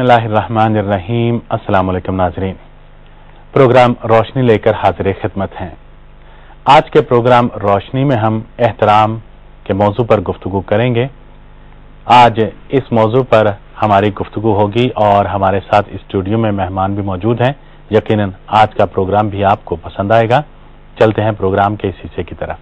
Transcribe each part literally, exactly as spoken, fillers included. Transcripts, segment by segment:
बिस्मिल्लाहिर्रहमानिर्रहीम। अस्सलाम वालेकुम नाज़रीन, प्रोग्राम रोशनी लेकर हाजिर खिदमत हैं। आज के प्रोग्राम रोशनी में हम एहतराम के मौजू पर गुफ्तगू करेंगे। आज इस मौजू पर हमारी गुफ्तगू होगी और हमारे साथ स्टूडियो में मेहमान भी मौजूद हैं। यकीनन आज का प्रोग्राम भी आपको पसंद आएगा। चलते हैं प्रोग्राम के इस हिस्से की तरफ।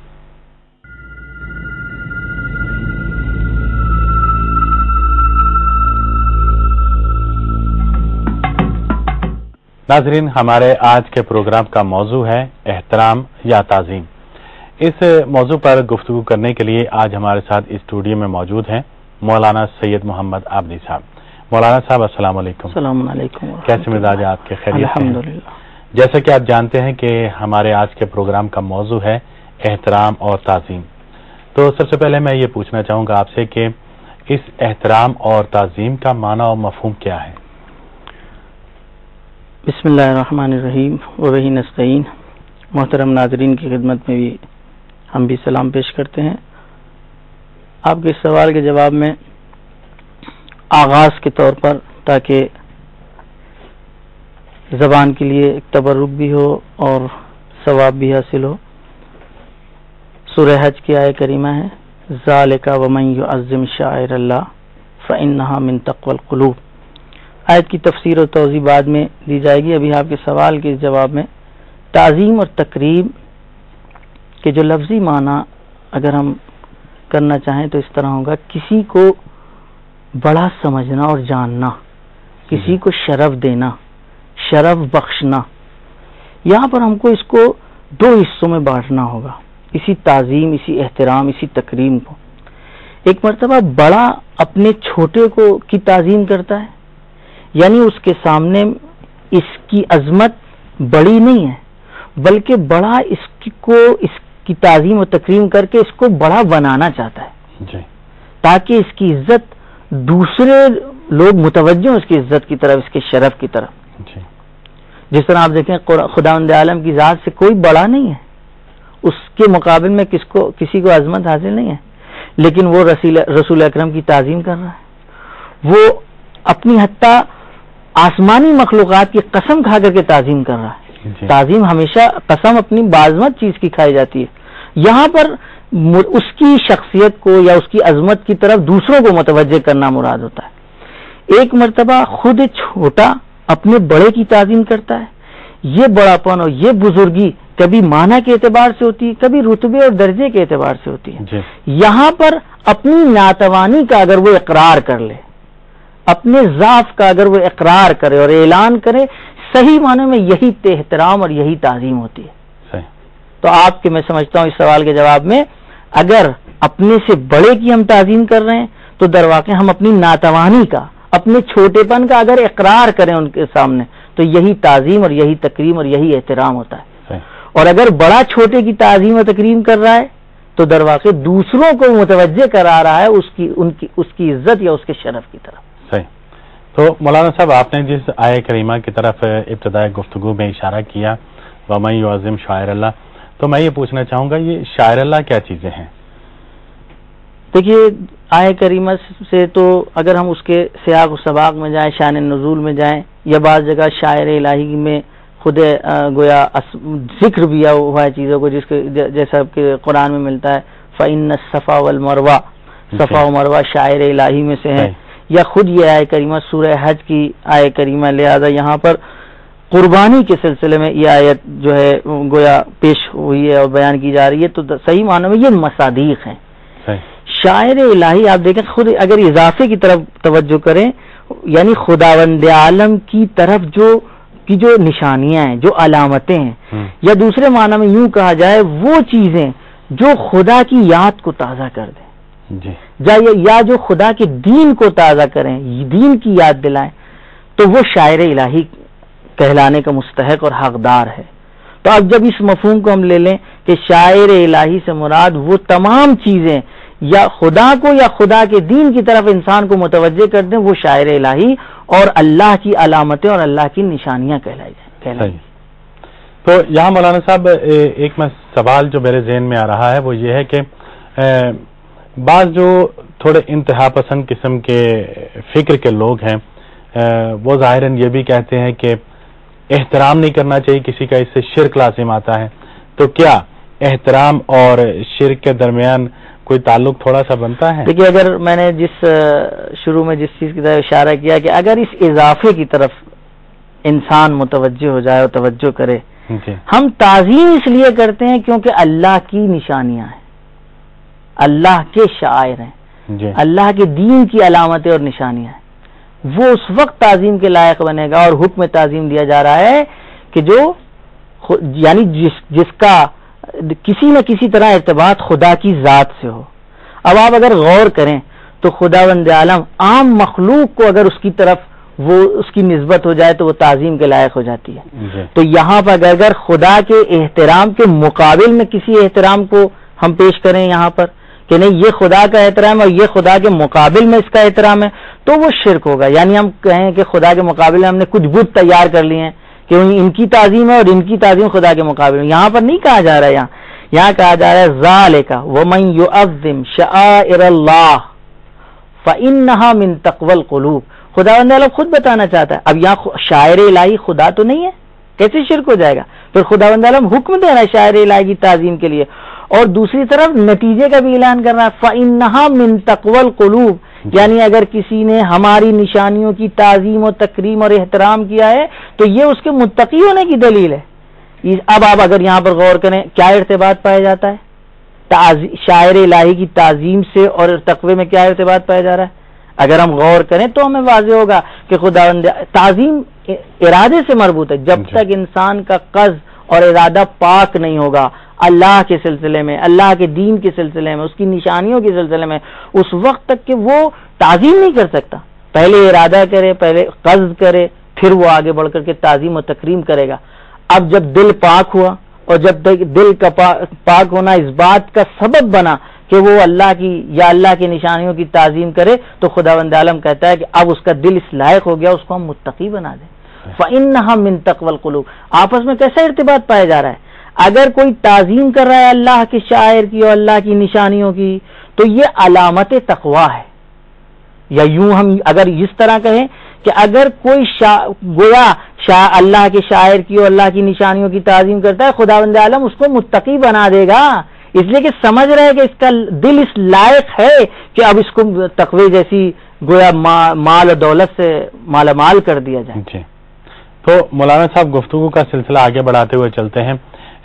नाज़रीन, हमारे आज के प्रोग्राम का मौजू है एहतराम या ताज़ीम। इस मौजू पर गुफ्तगू करने के लिए आज हमारे साथ स्टूडियो में मौजूद हैं मौलाना सैयद मोहम्मद आबदी साहब। मौलाना साहब, अस्सलाम वालेकुम। अस्सलाम वालेकुम। कैसे मिजाज है आपके? खैरियत से? अल्हम्दुलिल्लाह। जैसा कि आप जानते हैं कि हमारे आज के प्रोग्राम का मौजू है एहतराम और ताज़ीम। तो सबसे पहले मैं ये पूछना चाहूँगा आपसे कि इस एहतराम और ताज़ीम का माना और मफ़हूम क्या है? बिस्मिल्लाहिर्रहमानिर्रहीम व बिही नस्तईन। मोहतरम नाज़रीन की खिदमत में भी हम भी सलाम पेश करते हैं। आपके सवाल के जवाब में आगाज के तौर पर, ताकि ज़बान के लिए एक तबर्रुक भी हो और सवाब भी हासिल हो, सूरह हज की आयत करीमा है, ज़ालिका वमन युअज़्ज़िम शाइरल्लाह फ़इन्नहा मिन तक़वल क़ुलूब। आयत की तफसीर और तौज़ीह बाद में दी जाएगी। अभी आपके सवाल के जवाब में ताज़ीम और तकरीम के जो लफ्ज़ी माना अगर हम करना चाहें तो इस तरह होगा, किसी को बड़ा समझना और जानना, किसी को शरफ देना, शरफ बख्शना। यहाँ पर हमको इसको दो हिस्सों में बांटना होगा, इसी ताज़ीम, इसी एहतराम, इसी तकरीम को। एक मर्तबा बड़ा अपने छोटे को की ताज़ीम करता है, यानी उसके सामने इसकी अजमत बड़ी नहीं है, बल्कि बड़ा इसको इसकी ताज़ीम और तकरीम करके इसको बड़ा बनाना चाहता है जी। ताकि इसकी इज्जत दूसरे लोग मुतवज्जो इसकी इज्जत की तरफ, इसके शरफ की तरफ जी। जिस तरह आप देखें खुदावंद आलम की जात से कोई बड़ा नहीं है, उसके मुकाबले में किसको किसी को अजमत हासिल नहीं है, लेकिन वो रसूल रसूल अकरम की ताज़ीम कर रहा है। वो अपनी हत्ता आसमानी मखलूकात की कसम खा करके ताज़ीम कर रहा है। ताज़ीम हमेशा कसम अपनी बाज़मत चीज की खाई जाती है। यहाँ पर उसकी शख्सियत को या उसकी अजमत की तरफ दूसरों को मुतवज्जे करना मुराद होता है। एक मर्तबा खुद छोटा अपने बड़े की ताज़ीम करता है। ये बड़ापन और ये बुजुर्गी कभी माना के एतबार से होती है, कभी रुतबे और दर्जे के एतबार से होती है। यहाँ पर अपनी नातवानी का अगर वो इकरार कर ले, अपने ज़ाफ का अगर वो इकरार करे और ऐलान करे, सही माने में यही एहतराम और यही ताज़ीम होती है। तो आपके मैं समझता हूँ इस सवाल के जवाब में, अगर अपने से बड़े की हम ताज़ीम कर रहे हैं तो दरवाक़े हम अपनी नातवानी का, अपने छोटेपन का अगर इकरार करें उनके सामने, तो यही ताज़ीम और यही तकरीम और यही एहतराम होता है। और अगर बड़ा छोटे की ताज़ीम और तकरीम कर रहा है तो दरवाक़े दूसरों को मुतवज्जे करा रहा है उसकी उनकी उसकी इज्जत या उसके शरफ की तरफ। सही। तो मौलाना साहब, आपने जिस आयत करीमा की तरफ इब्तिदाई गुफ्तगू में इशारा किया, वमन युअज़्ज़िम शाइरल्लाह, तो मैं ये पूछना चाहूँगा, ये शाइरल्लाह क्या चीज़ें हैं? देखिए, आयत करीमा से तो अगर हम उसके सियाक और सबाक में जाएं, शान नुज़ूल में जाएं, या बाज़ जगह शायर इलाही में खुद गोया जिक्र भी हुआ है चीज़ों को, जिसके जैसा कि कुरान में मिलता है, फ़इन्न सफ़ा वल मरवा, सफ़ा व मरवा शायर इलाही में से है, या खुद ये आयत करीमा सूरह हज की आयत करीमा। लिहाजा यहाँ पर कुर्बानी के सिलसिले में ये आयत जो है गोया पेश हुई है और बयान की जा रही है। तो सही मानों में ये मसादीक हैं। शायर इलाही आप देखें, खुद अगर इजाफे की तरफ तवज्जो करें, यानी खुदावंद आलम की तरफ जो की जो निशानियां हैं, जो अलामतें हैं, या दूसरे माना में यूं कहा जाए वो चीजें जो खुदा की याद को ताज़ा कर दें जी। या, या जो खुदा के दीन को ताज़ा करें, दीन की याद दिलाएं, तो वो शायर इलाही कहलाने का मुस्तहक और हकदार है। तो अब जब इस मफहूम को हम ले लें कि शायर इलाही से मुराद वो तमाम चीजें या खुदा को या खुदा के दीन की तरफ इंसान को मुतवज्जे कर दें, वो शायर इलाही और अल्लाह की अलामतें और अल्लाह की निशानियां कहलाई जाए। तो यहाँ मौलाना साहब, एक मैं सवाल जो मेरे ज़हन में आ रहा है वो ये है कि बाज़ जो थोड़े इंतहा पसंद किस्म के फिक्र के लोग हैं, وہ ظاہراً یہ بھی کہتے ہیں کہ احترام نہیں کرنا چاہیے کسی کا، اس سے شرک لازم آتا ہے. تو کیا احترام اور شرک کے درمیان کوئی تعلق تھوڑا سا بنتا ہے؟ دیکھیے، اگر میں نے جس شروع میں جس چیز کی طرف اشارہ کیا کہ اگر اس اضافے کی طرف انسان متوجہ ہو جائے اور توجہ کرے، جی. ہم تعظیم اس لیے کرتے ہیں کیونکہ اللہ کی نشانیاں ہیں، اللہ کے شعائر ہیں، جی. اللہ کے دین کی علامتیں اور نشانیاں ہیں، وہ اس وقت تعظیم کے لائق بنے گا. اور حکم تعظیم دیا جا رہا ہے کہ جو یعنی جس جس کا کسی نہ کسی طرح ارتباط خدا کی ذات سے ہو. اب آپ اگر غور کریں تو خداوند عالم عام مخلوق کو اگر اس کی طرف وہ اس کی نسبت ہو جائے تو وہ تعظیم کے لائق ہو جاتی ہے. جی. تو یہاں پر اگر خدا کے احترام کے مقابل میں کسی احترام کو ہم پیش کریں یہاں پر کہ نہیں یہ خدا کا احترام اور یہ خدا کے مقابل میں اس کا احترام ہے، تو وہ شرک ہوگا. یعنی ہم کہیں کہ خدا کے مقابل میں ہم نے کچھ بت تیار کر لیے ہیں کہ ان کی تعظیم ہے اور ان کی تعظیم خدا کے مقابل میں. یہاں پر نہیں کہا جا رہا ہے، یہاں یہاں کہا جا رہا ہے ذالک ومن یعظم شعائر اللہ فانھا من تقوی القلوب. خداوند اللہ خود بتانا چاہتا ہے. اب یہاں شاعر الہی خدا تو نہیں ہے، کیسے شرک ہو جائے گا؟ پھر خداوند اللہ حکم دے رہا ہے شاعر الہی کی تعظیم کے لیے، اور دوسری طرف نتیجے کا بھی اعلان کر رہا ہے فانھا من تقوی القلوب. یعنی اگر کسی نے ہماری نشانیوں کی تعظیم و تکریم اور احترام کیا ہے تو یہ اس کے متقی ہونے کی دلیل ہے. اب آپ اگر یہاں پر غور کریں کیا ارتباط پایا جاتا ہے شاعر الہی کی تعظیم سے اور تقوی میں؟ کیا ارتباط پایا جا رہا ہے؟ اگر ہم غور کریں تو ہمیں واضح ہوگا کہ خداوند تعظیم ارادے سے مربوط ہے. جب تک انسان کا قصد اور ارادہ پاک نہیں ہوگا اللہ کے سلسلے میں، اللہ کے دین کے سلسلے میں، اس کی نشانیوں کے سلسلے میں، اس وقت تک کہ وہ تعظیم نہیں کر سکتا. پہلے ارادہ کرے، پہلے قصد کرے، پھر وہ آگے بڑھ کر کے تعظیم و تکریم کرے گا. اب جب دل پاک ہوا اور جب دل کا پاک ہونا اس بات کا سبب بنا کہ وہ اللہ کی یا اللہ کی نشانیوں کی تعظیم کرے، تو خداوند عالم کہتا ہے کہ اب اس کا دل اس لائق ہو گیا، اس کو ہم متقی بنا دیں. فَإِنَّهَا مِن تَقْوَى الْقُلُوبِ. آپس میں کیسا ارتباط پایا جا رہا ہے؟ اگر کوئی تعظیم کر رہا ہے اللہ کے شاعر کی اور اللہ کی نشانیوں کی تو یہ علامت تقویٰ ہے. یا یوں ہم اگر اس طرح کہیں کہ اگر کوئی شا... گویا شا... اللہ کے شاعر کی اور اللہ کی نشانیوں کی تعظیم کرتا ہے، خداوند عالم اس کو متقی بنا دے گا، اس لیے کہ سمجھ رہے کہ اس کا دل اس لائق ہے کہ اب اس کو تقوی جیسی گویا مال و دولت سے مالا مال کر دیا جائے. جی. تو مولانا صاحب گفتگو کا سلسلہ آگے بڑھاتے ہوئے چلتے ہیں.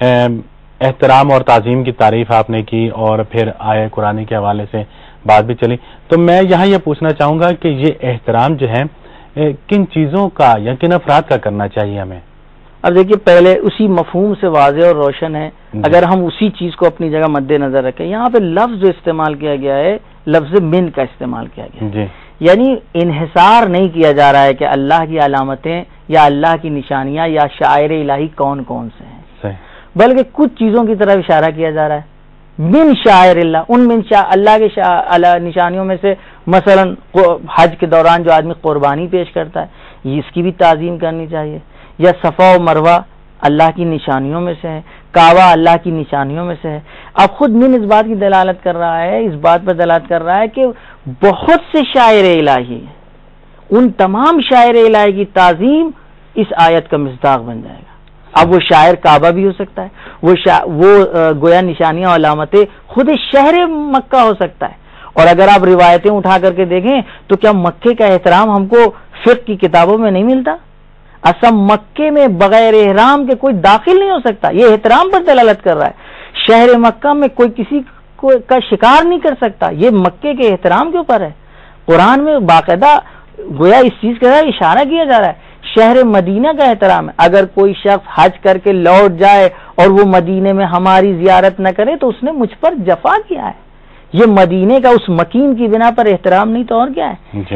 احترام اور تعظیم کی تعریف آپ نے کی اور پھر آئے قرآن کے حوالے سے بات بھی چلی، تو میں یہاں یہ پوچھنا چاہوں گا کہ یہ احترام جو ہے کن چیزوں کا یا کن افراد کا کرنا چاہیے ہمیں؟ اب دیکھیے پہلے اسی مفہوم سے واضح اور روشن ہے اگر ہم اسی چیز کو اپنی جگہ مد نظر رکھیں. یہاں پہ لفظ جو استعمال کیا گیا ہے لفظ من کا استعمال کیا گیا جی. یعنی انحصار نہیں کیا جا رہا ہے کہ اللہ کی علامتیں یا اللہ کی نشانیاں یا شاعر الہی کون کون سے ہیں، صحیح. بلکہ کچھ چیزوں کی طرف اشارہ کیا جا رہا ہے. من شاعر اللہ، ان من شا اللہ کے شا نشانیوں میں سے مثلا حج کے دوران جو آدمی قربانی پیش کرتا ہے اس کی بھی تعظیم کرنی چاہیے. یا صفا و مروہ اللہ کی نشانیوں میں سے ہے، کعبہ اللہ کی نشانیوں میں سے ہے. اب خود من اس بات کی دلالت کر رہا ہے، اس بات پر دلالت کر رہا ہے کہ بہت سے شاعر الہی ہیں، ان تمام شاعر الہی کی تعظیم اس آیت کا مصداق بن جائے گا. اب وہ شاعر کعبہ بھی ہو سکتا ہے، وہ شا... وہ گویا نشانیاں اور علامتیں خود شہر مکہ ہو سکتا ہے. اور اگر آپ روایتیں اٹھا کر کے دیکھیں تو کیا مکے کا احترام ہم کو فقہ کی کتابوں میں نہیں ملتا؟ اصل مکے میں بغیر احرام کے کوئی داخل نہیں ہو سکتا، یہ احترام پر دلالت کر رہا ہے. شہر مکہ میں کوئی کسی کو کا شکار نہیں کر سکتا، یہ مکے کے احترام کے اوپر ہے. قرآن میں باقاعدہ گویا اس چیز کا اشارہ کیا جا رہا ہے. شہر مدینہ کا احترام ہے. اگر کوئی شخص حج کر کے لوٹ جائے اور وہ مدینے میں ہماری زیارت نہ کرے تو اس نے مجھ پر جفا کیا ہے. یہ مدینے کا اس مکین کی بنا پر احترام نہیں تو اور کیا ہے جی.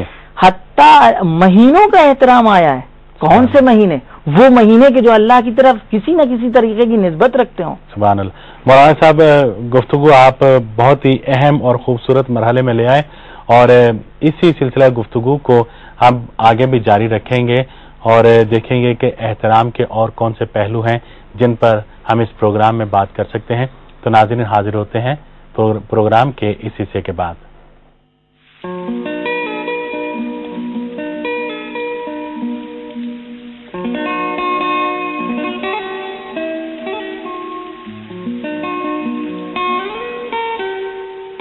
حتیٰ مہینوں کا احترام آیا ہے. کون سے مہینے؟ وہ مہینے کے جو اللہ کی طرف کسی نہ کسی طریقے کی نسبت رکھتے ہوں. سبحان اللہ. مولانا صاحب گفتگو آپ بہت ہی اہم اور خوبصورت مرحلے میں لے آئے اور اسی سلسلہ گفتگو کو ہم آگے بھی جاری رکھیں گے اور دیکھیں گے کہ احترام کے اور کون سے پہلو ہیں جن پر ہم اس پروگرام میں بات کر سکتے ہیں. تو ناظرین حاضر ہوتے ہیں پروگرام کے اس حصے کے بعد.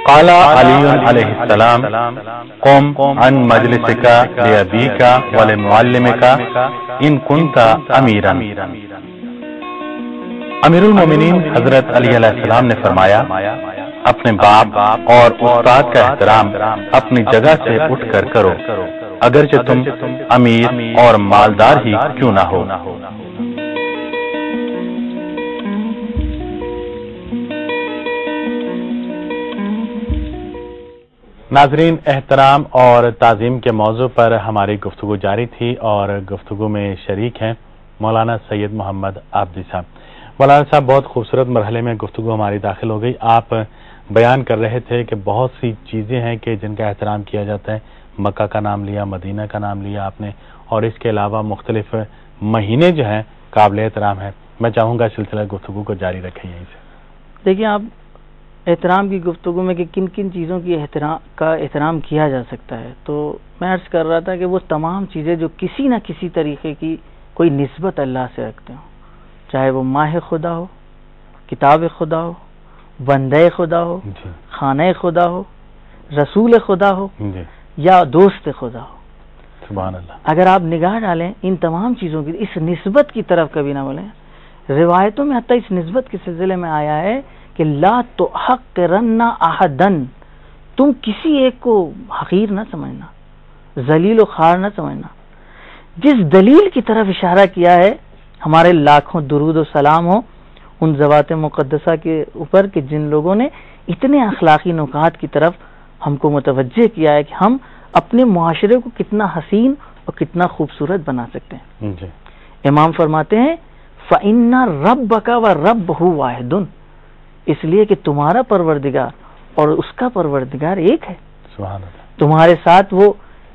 قال علی علیہ السلام قم عن مجلسک لابیک ولمعلمک ان کنت امیرا۔ امیر المومنین حضرت علی علیہ السلام نے فرمایا اپنے باپ اور استاد کا احترام اپنی جگہ سے اٹھ کر کرو، اگرچہ تم امیر اور مالدار ہی کیوں نہ ہو۔ ناظرین، احترام اور تعظیم کے موضوع پر ہماری گفتگو جاری تھی اور گفتگو میں شریک ہیں مولانا سید محمد عابدی صاحب۔ مولانا صاحب، بہت خوبصورت مرحلے میں گفتگو ہماری داخل ہو گئی۔ آپ بیان کر رہے تھے کہ بہت سی چیزیں ہیں کہ جن کا احترام کیا جاتا ہے، مکہ کا نام لیا، مدینہ کا نام لیا آپ نے، اور اس کے علاوہ مختلف مہینے جو ہیں قابل احترام ہیں۔ میں چاہوں گا سلسلہ گفتگو کو جاری رکھیں یہیں سے۔ دیکھیں، آپ احترام کی گفتگو میں کہ کن کن چیزوں کی احترام کا احترام کیا جا سکتا ہے، تو میں عرض کر رہا تھا کہ وہ تمام چیزیں جو کسی نہ کسی طریقے کی کوئی نسبت اللہ سے رکھتے ہوں، چاہے وہ ماہ خدا ہو، کتاب خدا ہو، بندے خدا ہو، جی، خانہ خدا ہو، رسول خدا ہو، جی، یا دوست خدا ہو، سبحان اللہ۔ اگر آپ نگاہ ڈالیں ان تمام چیزوں کی، اس نسبت کی طرف کبھی نہ بولیں۔ روایتوں میں حتیٰ اس نسبت کے سلسلے میں آیا ہے کہ لا تحقرن احدن، تم کسی ایک کو حقیر نہ سمجھنا، ذلیل و خوار نہ سمجھنا۔ جس دلیل کی طرف اشارہ کیا ہے، ہمارے لاکھوں درود و سلام ہو ان ذوات مقدسہ کے اوپر کہ جن لوگوں نے اتنے اخلاقی نکات کی طرف ہم کو متوجہ کیا ہے کہ ہم اپنے معاشرے کو کتنا حسین اور کتنا خوبصورت بنا سکتے ہیں۔ جی، امام فرماتے ہیں فَإِنَّ رَبَّكَ وَرَبُّهُ وَاحِدٌ، اس لیے کہ تمہارا پروردگار اور اس کا پروردگار ایک ہے۔ سبحان اللہ۔ تمہارے ساتھ وہ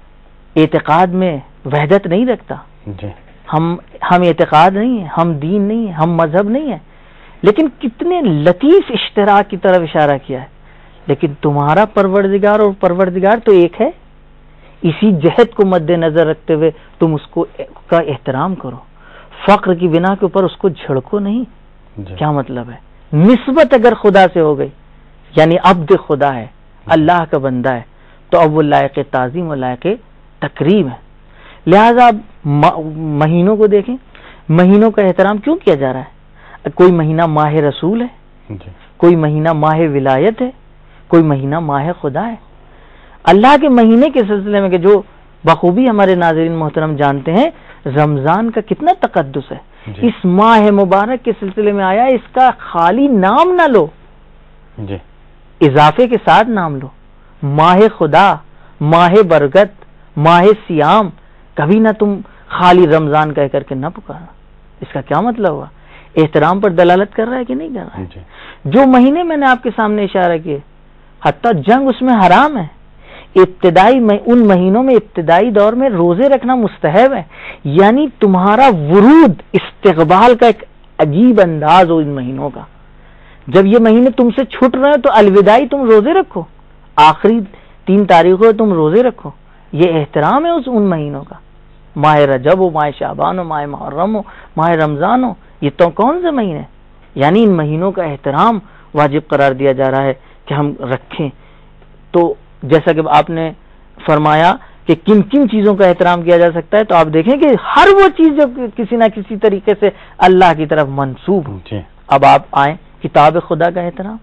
اعتقاد میں وحدت نہیں رکھتا، جی، ہم ہم اعتقاد نہیں ہیں، ہم دین نہیں ہیں، ہم مذہب نہیں ہیں، لیکن کتنے لطیف اشتراک کی طرف اشارہ کیا ہے۔ لیکن تمہارا پروردگار اور پروردگار تو ایک ہے، اسی جہد کو مد نظر رکھتے ہوئے تم اس کو کا احترام کرو، فقر کی بنا کے اوپر اس کو جھڑکو نہیں۔ جی، کیا مطلب ہے؟ نسبت اگر خدا سے ہو گئی، یعنی عبد خدا ہے، اللہ کا بندہ ہے، تو اب وہ لائق تعظیم و لائق تکریم ہے۔ لہذا آپ مہینوں کو دیکھیں، مہینوں کا احترام کیوں کیا جا رہا ہے؟ کوئی مہینہ ماہ رسول ہے، جی، کوئی مہینہ ماہ ولایت ہے، کوئی مہینہ ماہ خدا ہے۔ اللہ کے مہینے کے سلسلے میں کہ جو بخوبی ہمارے ناظرین محترم جانتے ہیں، رمضان کا کتنا تقدس ہے، جی، اس ماہ مبارک کے سلسلے میں آیا اس کا خالی نام نہ لو، جی، اضافے کے ساتھ نام لو، ماہ خدا، ماہ برکت، ماہ سیام، کبھی نہ تم خالی رمضان کہہ کر کے نہ پکارا۔ اس کا کیا مطلب ہوا؟ احترام پر دلالت کر رہا ہے کہ نہیں کر رہا ہے؟ جی، جو مہینے میں نے آپ کے سامنے اشارہ کیے، حتیٰ جنگ اس میں حرام ہے، ابتدائی ان مہینوں میں ابتدائی دور میں روزے رکھنا مستحب ہے، یعنی تمہارا ورود استقبال کا ایک عجیب انداز ہو ان مہینوں کا۔ جب یہ مہینے تم سے چھوٹ رہے ہیں تو الوداعی تم روزے رکھو، آخری تین تاریخوں تم روزے رکھو، یہ احترام ہے اس ان مہینوں کا۔ ماہ رجب ہو، ماہ شعبان ہو، ماہ محرم ہو، ماہ رمضان ہو، یہ تو کون سے مہینے؟ یعنی ان مہینوں کا احترام واجب قرار دیا جا رہا ہے کہ ہم رکھیں۔ تو جیسا کہ آپ نے فرمایا کہ کن کن چیزوں کا احترام کیا جا سکتا ہے، تو آپ دیکھیں کہ ہر وہ چیز جو کسی نہ کسی طریقے سے اللہ کی طرف منسوب ہو۔ جی، اب آپ آئیں کتاب خدا کا احترام،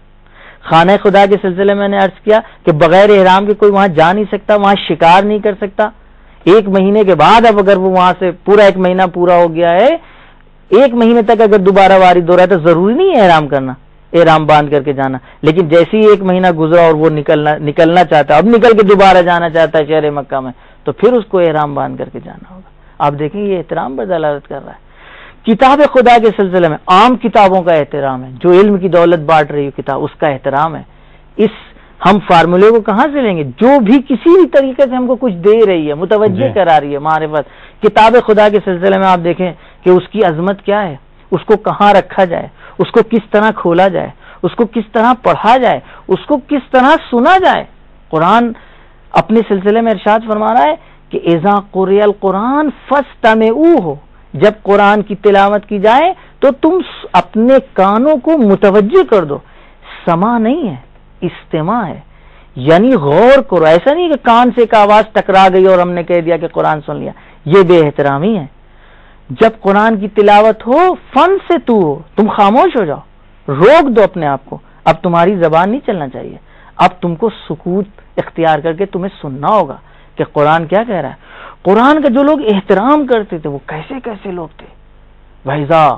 خانہ خدا کے سلسلے میں نے عرض کیا کہ بغیر احرام کے کوئی وہاں جا نہیں سکتا، وہاں شکار نہیں کر سکتا۔ ایک مہینے کے بعد اب اگر وہ وہاں سے پورا ایک مہینہ پورا ہو گیا ہے، ایک مہینے تک اگر دوبارہ وارد ہو رہا ہے تو ضروری نہیں ہے احرام کرنا، احرام باندھ کر کے جانا، لیکن جیسے ہی ایک مہینہ گزرا اور وہ نکلنا نکلنا چاہتا ہے، اب نکل کے دوبارہ جانا چاہتا ہے شہر مکہ میں، تو پھر اس کو احرام باندھ کر کے جانا ہوگا۔ آپ دیکھیں یہ احترام پر دلالت کر رہا ہے۔ کتاب خدا کے سلسلے میں عام کتابوں کا احترام ہے، جو علم کی دولت بانٹ رہی ہے کتاب، اس کا احترام ہے۔ اس ہم فارمولے کو کہاں سے لیں گے؟ جو بھی کسی بھی طریقے سے ہم کو کچھ دے رہی ہے، متوجہ کرا رہی ہے معرفت، کتاب خدا کے سلسلے میں آپ دیکھیں کہ اس کی عظمت کیا ہے، اس کو کہاں رکھا جائے، اس کو کس طرح کھولا جائے، اس کو کس طرح پڑھا جائے، اس کو کس طرح سنا جائے۔ قرآن اپنے سلسلے میں ارشاد فرما رہا ہے کہ اذا قرئ القرآن فاستمعوہ، جب قرآن کی تلاوت کی جائے تو تم اپنے کانوں کو متوجہ کر دو۔ سما نہیں ہے، استماع ہے، یعنی غور کرو. ایسا نہیں کہ کان سے ایک آواز ٹکرا گئی اور ہم نے کہہ دیا کہ قرآن سن لیا، یہ بے احترامی ہے. جب قرآن کی تلاوت ہو فن سے تو ہو، تم خاموش ہو جاؤ، روک دو اپنے آپ کو. اب تمہاری زبان نہیں چلنا چاہیے، اب تم کو سکوت اختیار کر کے تمہیں سننا ہوگا کہ قرآن کیا کہہ رہا ہے. قرآن کا جو لوگ احترام کرتے تھے وہ کیسے کیسے لوگ تھے. وَإِذَا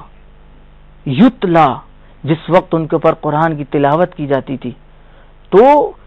یتلا، جس وقت ان کے اوپر قرآن کی تلاوت کی جاتی تھی تو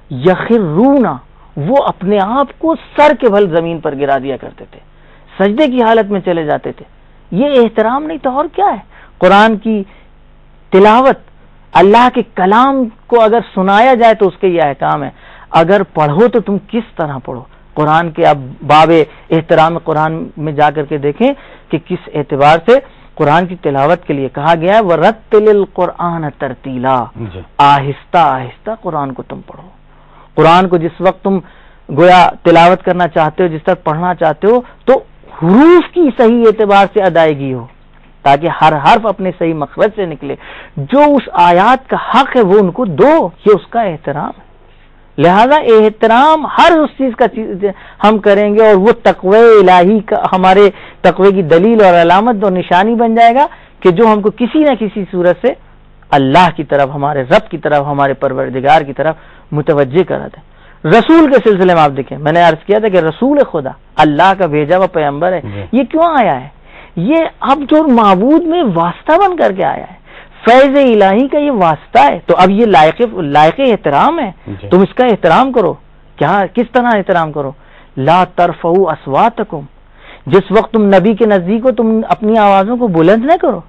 یخرون، وہ اپنے آپ کو سر کے بل زمین پر گرا دیا کرتے تھے، سجدے کی حالت میں چلے جاتے تھے. یہ احترام نہیں تو اور کیا ہے. قرآن کی تلاوت، اللہ کے کلام کو اگر سنایا جائے تو اس کے یہ احکام ہے. اگر پڑھو تو تم کس طرح پڑھو. قرآن کے اب باب احترام قرآن میں جا کر کے دیکھیں کہ کس اعتبار سے قرآن کی تلاوت کے لیے کہا گیا ہے وَرَتِّلِ الْقُرْآنَ تَرْتِيلًا، آہستہ آہستہ قرآن کو تم پڑھو. قرآن کو جس وقت تم گویا تلاوت کرنا چاہتے ہو، جس طرح پڑھنا چاہتے ہو، تو حروف کی صحیح اعتبار سے ادائیگی ہو تاکہ ہر حرف اپنے صحیح مخرج سے نکلے. جو اس آیات کا حق ہے وہ ان کو دو، یہ اس کا احترام ہے. لہذا احترام ہر اس چیز کا چیز ہم کریں گے اور وہ تقوی الہی کا ہمارے تقوی کی دلیل اور علامت اور نشانی بن جائے گا کہ جو ہم کو کسی نہ کسی صورت سے اللہ کی طرف، ہمارے رب کی طرف، ہمارے پروردگار کی طرف متوجہ کرا دے. رسول کے سلسلے میں آپ دیکھیں، میں نے عرض کیا تھا کہ رسول خدا اللہ کا بھیجا ہوا پیغمبر ہے. یہ کیوں آیا ہے؟ یہ اب جو معبود میں واسطہ بن کر کے آیا ہے، فیض الہی کا یہ واسطہ ہے. تو اب یہ لائق لائق احترام ہے، تم اس کا احترام کرو. کیا کس طرح احترام کرو؟ لا ترفعوا اصواتکم، جس وقت تم نبی کے نزدیک ہو تم اپنی آوازوں کو بلند نہ کرو.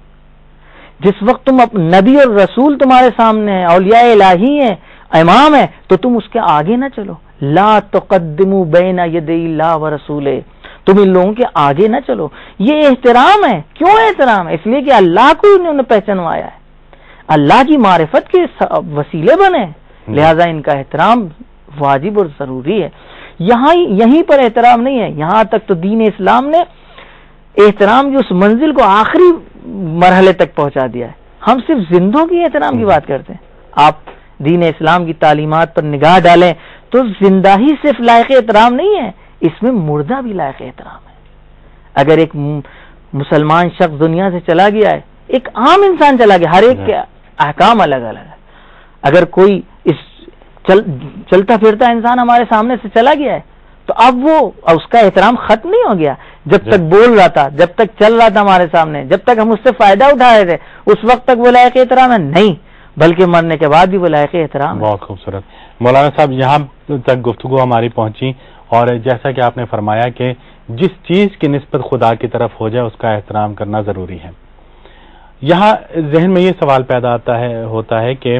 جس وقت تم نبی اور رسول تمہارے سامنے ہیں، اولیاء الہی ہیں، امام ہے، تو تم اس کے آگے نہ چلو. لا تقدموا بین یدی اللہ ورسولہ، تم ان لوگوں کے آگے نہ چلو. یہ احترام ہے. کیوں احترام ہے؟ اس لیے کہ اللہ کو انہوں نے پہچانوایا ہے، اللہ کی معرفت کے وسیلے بنے، لہذا ان کا احترام واجب اور ضروری ہے. یہاں یہیں پر احترام نہیں ہے، یہاں تک تو دین اسلام نے احترام کی اس منزل کو آخری مرحلے تک پہنچا دیا ہے. ہم صرف زندوں کی احترام کی بات کرتے ہیں. آپ دین اسلام کی تعلیمات پر نگاہ ڈالیں تو زندہ ہی صرف لائق احترام نہیں ہے، اس میں مردہ بھی لائق احترام ہے. اگر ایک مسلمان شخص دنیا سے چلا گیا ہے، ایک عام انسان چلا گیا، ہر ایک کے احکام الگ الگ ہے. اگر کوئی اس چل چلتا پھرتا انسان ہمارے سامنے سے چلا گیا ہے تو اب وہ اس کا احترام ختم نہیں ہو گیا. جب تک بول رہا تھا، جب تک چل رہا تھا ہمارے سامنے، جب تک ہم اس سے فائدہ اٹھا رہے تھے، اس وقت تک وہ لائق احترام ہے نہیں، بلکہ مرنے کے بعد بھی وہ لائق احترام ہے. بہت خوبصورت. مولانا صاحب، یہاں تک گفتگو ہماری پہنچی اور جیسا کہ آپ نے فرمایا کہ جس چیز کی نسبت خدا کی طرف ہو جائے اس کا احترام کرنا ضروری ہے. یہاں ذہن میں یہ سوال پیدا آتا ہے ہوتا ہے کہ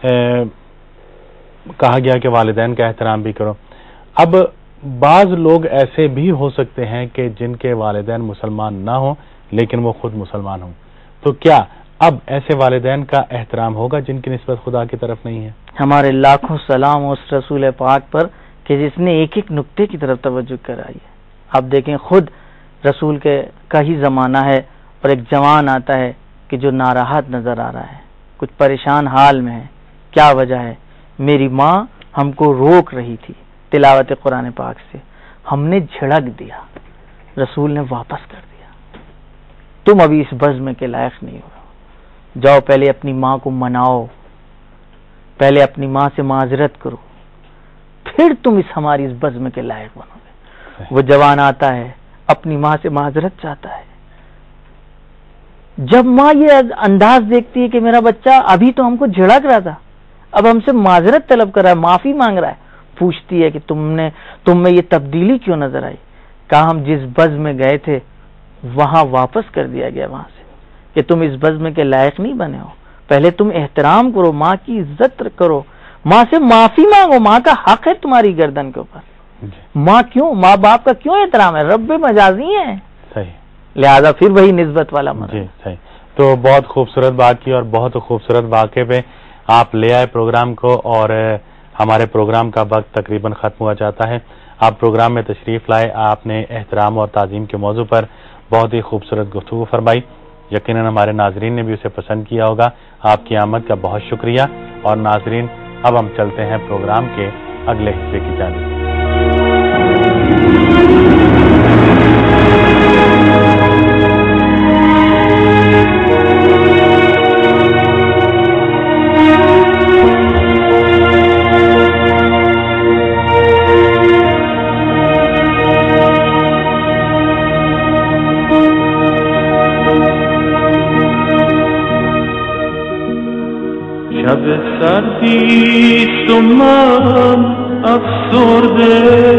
کہا گیا کہ والدین کا احترام بھی کرو. اب بعض لوگ ایسے بھی ہو سکتے ہیں کہ جن کے والدین مسلمان نہ ہوں لیکن وہ خود مسلمان ہوں، تو کیا اب ایسے والدین کا احترام ہوگا جن کی نسبت خدا کی طرف نہیں ہے؟ ہمارے لاکھوں سلام اس رسول پاک پر کہ جس نے ایک ایک نقطے کی طرف توجہ کرائی ہے. آپ دیکھیں، خود رسول کے کا ہی زمانہ ہے اور ایک جوان آتا ہے کہ جو ناراحت نظر آ رہا ہے، کچھ پریشان حال میں ہے. کیا وجہ ہے؟ میری ماں ہم کو روک رہی تھی تلاوت قرآن پاک سے، ہم نے جھڑک دیا، رسول نے واپس کر دیا. تم ابھی اس بزم کے لائق نہیں ہو، جاؤ پہلے اپنی ماں کو مناؤ، پہلے اپنی ماں سے معذرت کرو، پھر تم اس ہماری اس بزم کے لائق بنو گے. وہ جوان آتا ہے، اپنی ماں سے معذرت چاہتا ہے. جب ماں یہ انداز دیکھتی ہے کہ میرا بچہ ابھی تو ہم کو جھڑک رہا تھا، اب ہم سے معذرت طلب کر رہا ہے، معافی مانگ رہا ہے، پوچھتی ہے کہ تم نے تم میں یہ تبدیلی کیوں نظر آئی؟ کہا ہم جس بزم میں گئے تھے وہاں واپس کر دیا گیا وہاں سے کہ تم اس بزم کے لائق نہیں بنے ہو. پہلے تم احترام کرو، ماں کی عزت کرو، ماں سے معافی مانگو، ماں کا حق ہے تمہاری گردن کے اوپر. ماں کیوں، ماں باپ کا کیوں احترام ہے؟ رب مجازی ہے، صحیح، لہذا پھر وہی نسبت والا مرد. جی صحیح. تو بہت خوبصورت بات کی اور بہت خوبصورت واقعے پہ آپ لے آئے پروگرام کو، اور ہمارے پروگرام کا وقت تقریباً ختم ہوا جاتا ہے. آپ پروگرام میں تشریف لائے، آپ نے احترام اور تعظیم کے موضوع پر بہت ہی خوبصورت گفتگو فرمائی. یقیناً ہمارے ناظرین نے بھی اسے پسند کیا ہوگا. آپ کی آمد کا بہت شکریہ. اور ناظرین، अब हम चलते हैं प्रोग्राम के अगले हिस्से की जानिब। شب سردیست و من افسرده،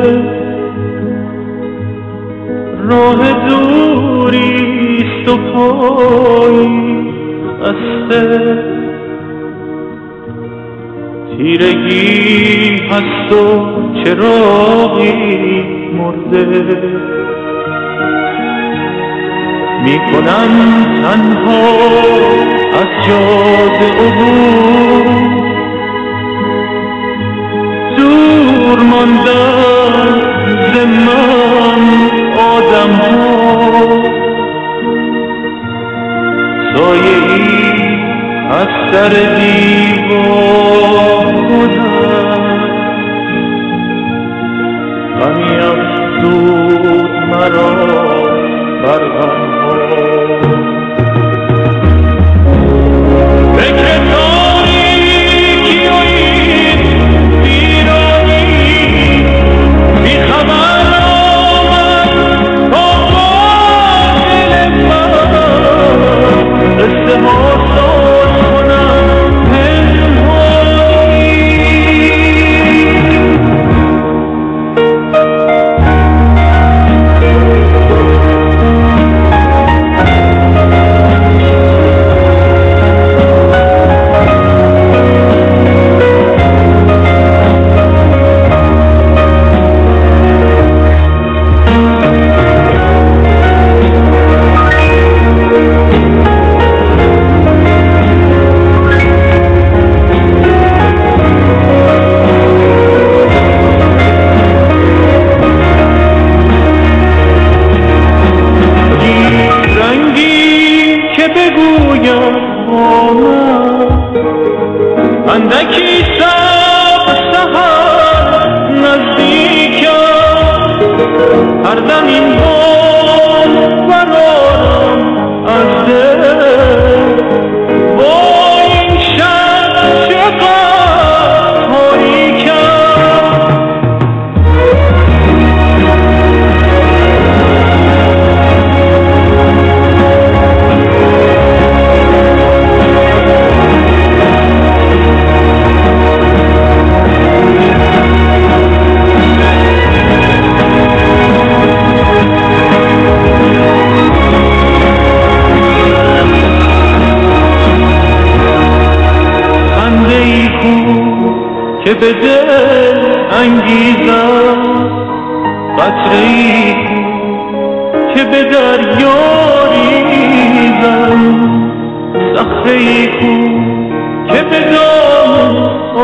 راه دوریست و پایی بسته، تیرگی هست و چراغی مرده، میکنم تنها از جاده عبور، دور ماندن ز من آدم ها، سایه ای از سر دیوار گذشت، غمی افزود مرا بر غم ها. که به دل انگیزم، قطره‌ای که به دریا ریزم، صخره‌ای که به دام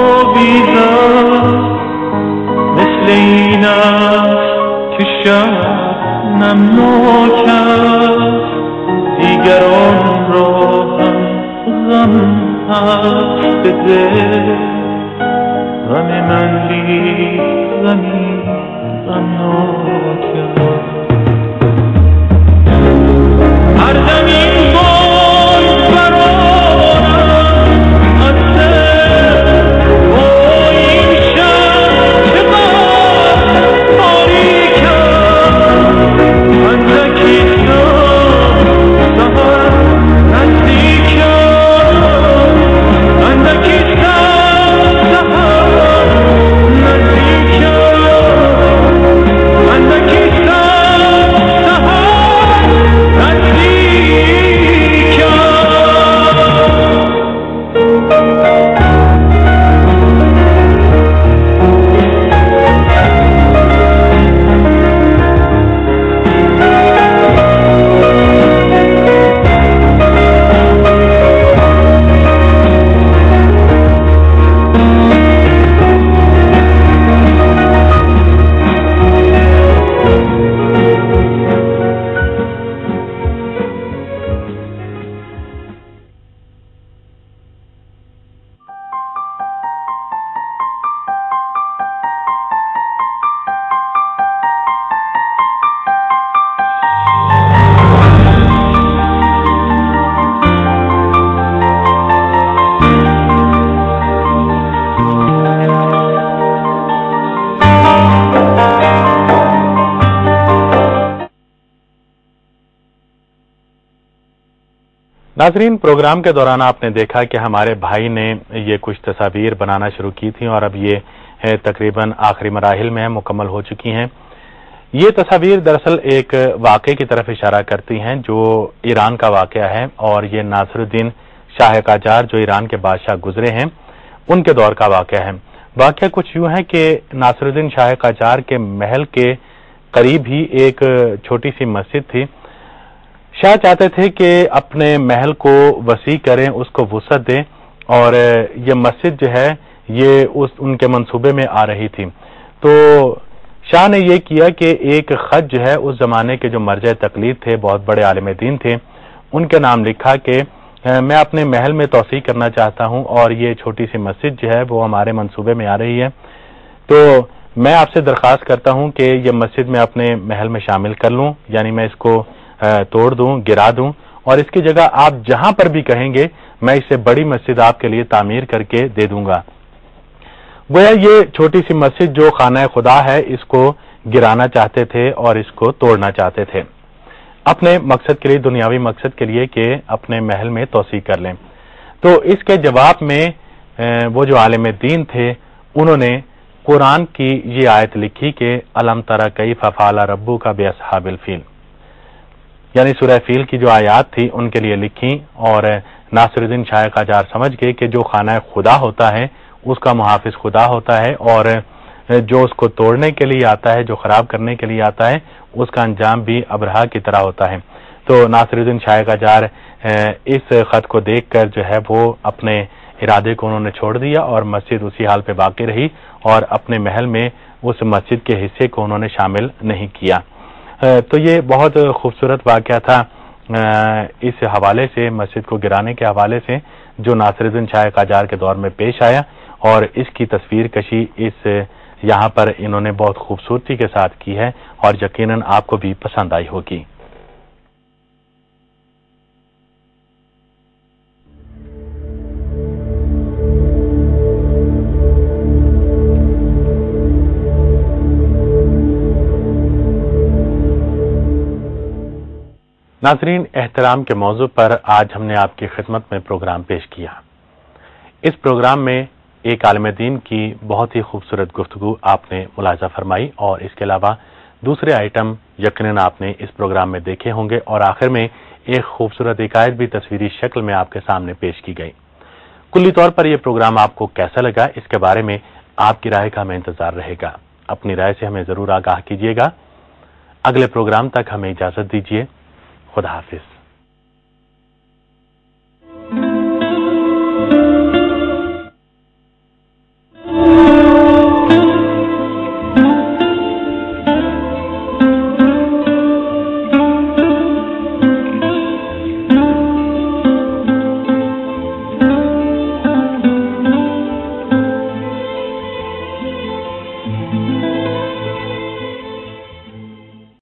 آویزم، مثل این است که شب نمناک است، دیگران را هم غم هست به دل، غم من لیک غمی غمناک است. هر دم این بال برآرم از دل، با این شب چقدر تاریک است، اندکی سحر نزدیک است، اندکی سحر نزدیک است، नाज़रीन, प्रोग्राम के दौरान आपने देखा कि हमारे भाई ने ये कुछ तस्वीर बनाना शुरू की थी और अब ये तकरीबन आखिरी मराहिल में मुकम्मल हो चुकी हैं। ये तस्वीर दरअसल एक वाक़े की तरफ इशारा करती हैं जो ईरान का वाक़या है और ये नासिरुद्दीन शाह काजार जो ईरान के बादशाह गुजरे हैं उनके दौर का वाक़या है। वाक़या कुछ यूं है कि नासिरुद्दीन शाह काजार के महल के करीब ही एक छोटी सी मस्जिद थी। शाह चाहते थे कि अपने महल को वसी करें, उसको वुसअत दें और ये मस्जिद जो है ये उस उनके मंसूबे में आ रही थी। तो शाह ने ये किया कि एक खत जो है उस जमाने के जो मर्जा तकलीद थे, बहुत बड़े आलिम दीन थे, उनके नाम लिखा कि मैं अपने महल में तोसी करना चाहता हूं और ये छोटी सी मस्जिद जो है वो हमारे मंसूबे में आ रही है, तो मैं आपसे दरख्वास्त करता हूं कि ये मस्जिद में अपने महल में शामिल कर लूं, यानी मैं इसको तोड़ दूं, गिरा दूं और इसकी जगह आप जहां पर भी कहेंगे मैं इससे बड़ी मस्जिद आपके लिए तामीर करके दे दूंगा। गोया ये छोटी सी मस्जिद जो खाना खुदा है इसको गिराना चाहते थे और इसको तोड़ना चाहते थे अपने मकसद के लिए, दुनियावी मकसद के लिए कि अपने महल में तोसी कर लें। तो इसके जवाब में वो जो आलिम दीन थे उन्होंने कुरान की ये आयत लिखी कि अलम तरा कैफ फअल रब्बुका बिअस्हाबिल फील, यानी सूरह फील की जो आयात थी उनके लिए लिखी और नासिरुद्दीन शाह काजार समझ गए कि जो खाना खुदा होता है उसका मुहाफिज खुदा होता है और जो उसको तोड़ने के लिए आता है, जो खराब करने के लिए आता है, उसका अंजाम भी अबरहा की तरह होता है। तो नासिरुद्दीन शाह काजार इस खत को देखकर जो है वो अपने इरादे को उन्होंने छोड़ दिया और मस्जिद उसी हाल पे बाकी रही और अपने महल में उस मस्जिद के हिस्से को उन्होंने शामिल नहीं किया। तो ये बहुत खूबसूरत वाक़या था इस हवाले से, मस्जिद को गिराने के हवाले से, जो नासिरुद्दीन शाह काजार के दौर में पेश आया और इसकी तस्वीर कशी इस यहाँ पर इन्होंने बहुत खूबसूरती के साथ की है और यकीनन आपको भी पसंद आई होगी। नाज़रीन, एहतराम के मौजू पर आज हमने आपकी खिदमत में प्रोग्राम पेश किया। इस प्रोग्राम में एक आलिम दीन की बहुत ही खूबसूरत गुफ्तगू आपने मुलाहिज़ा फरमाई और इसके अलावा दूसरे आइटम यकीनन आपने इस प्रोग्राम में देखे होंगे और आखिर में एक खूबसूरत हिकायत भी तस्वीरी शक्ल में आपके सामने पेश की गई। कुल्ली तौर पर यह प्रोग्राम आपको कैसा लगा, इसके बारे में आपकी राय का हमें इंतजार रहेगा। अपनी राय से हमें जरूर आगाह कीजिएगा। अगले प्रोग्राम तक हमें इजाजत दीजिए। खुदा हाफिज।